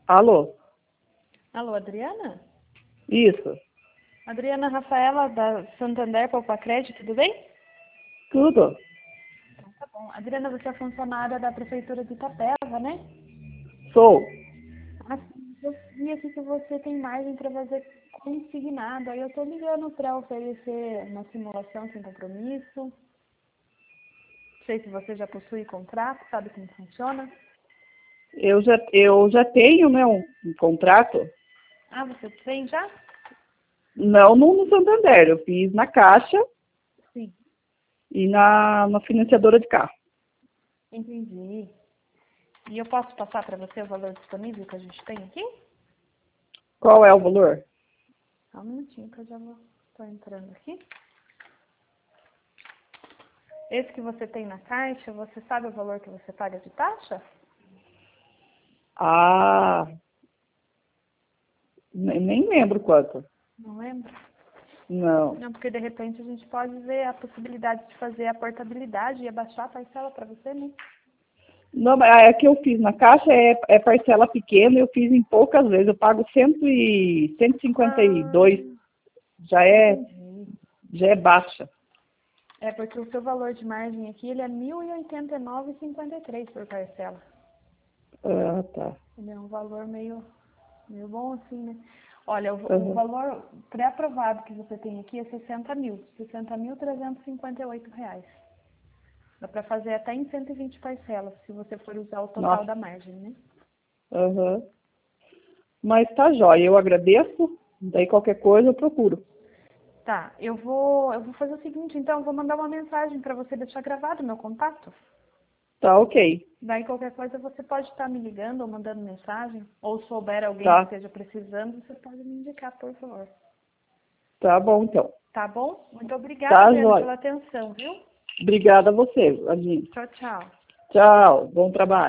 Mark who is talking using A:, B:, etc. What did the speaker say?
A: Alô?
B: Alô, Adriana?
A: Isso.
B: Adriana Rafaela, da Santander Poupacred, tudo bem?
A: Tudo?
B: Então tá bom. Adriana, você é funcionária da Prefeitura de Itapeva, né?
A: Sou.
B: Assim, eu vi aqui que você tem margem para fazer consignado. Aí eu tô ligando para oferecer uma simulação sem compromisso. Não sei se você já possui contrato, sabe como funciona.
A: Eu já tenho, né, um contrato.
B: Ah, você tem já?
A: Não no Santander, eu fiz na Caixa
B: Sim.
A: e na financiadora de carro.
B: Entendi. E eu posso passar para você o valor disponível que a gente tem aqui?
A: Qual é o valor?
B: Só um minutinho que eu já vou... Tô entrando aqui. Esse que você tem na caixa, você sabe o valor que você paga de taxa?
A: Ah, nem lembro quanto.
B: Não lembro.
A: Não.
B: Não, porque de repente a gente pode ver a possibilidade de fazer a portabilidade e abaixar a parcela para você, né?
A: Não, mas a que eu fiz na Caixa é parcela pequena, eu fiz em poucas vezes. Eu pago 152,
B: Ah,
A: já é,
B: entendi.
A: já é baixa.
B: É porque o seu valor de margem aqui, ele é R$ 1.089,53 por parcela.
A: Ah, tá.
B: Ele é um valor meio bom assim, né? Olha, o
A: Uhum.
B: valor pré-aprovado que você tem aqui é 60 mil. R$ 60.358. Dá para fazer até em 120 parcelas, se você for usar o total
A: Nossa.
B: da margem, né?
A: Uhum. Mas tá jóia, eu agradeço. Daí qualquer coisa eu procuro.
B: Tá, eu vou fazer o seguinte, então, eu vou mandar uma mensagem para você deixar gravado o meu contato.
A: Tá ok.
B: Daí qualquer coisa você pode estar me ligando ou mandando mensagem, ou souber alguém que
A: Tá.
B: esteja precisando, você pode me indicar, por favor.
A: Tá bom então.
B: Tá bom? Muito obrigada,
A: Tá
B: Adriana,
A: jóia.
B: pela atenção, viu?
A: Obrigada a você, Adinho.
B: Tchau, tchau.
A: Tchau. Bom trabalho.